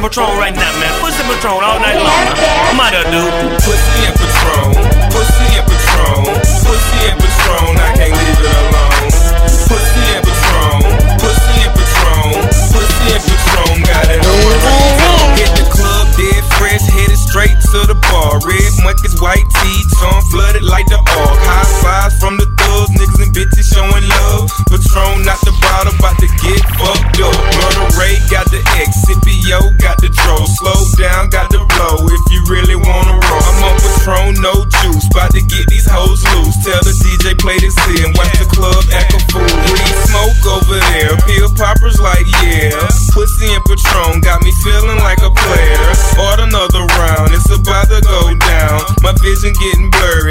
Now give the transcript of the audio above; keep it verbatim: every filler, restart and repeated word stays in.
Patron right now, man. Pussy and Patron all night long, man. I'm out there, dude. Pussy and Patron, pussy and Patron, pussy and Patron, I can't leave it alone. Pussy and Patron, pussy and Patron, pussy and Patron, got it on my ring. Hit the club, dead fresh, headed straight to the bar. Red monkeys, white teeth, on flooded like the org. High fives from the thugs, niggas and bitches showing love. Patron, not the bottle, about to get fucked up. Murder Ray got the X, C P O got the draw. Slow down, got the blow, if you really wanna roll. I'm on Patron, no juice, about to get these hoes loose. Tell the D J play this here and watch the club act a fool. Weed smoke over there, pill poppers like yeah. Pussy and Patron got me feeling like a player. Order another round, it's about to go down. My vision getting blurry.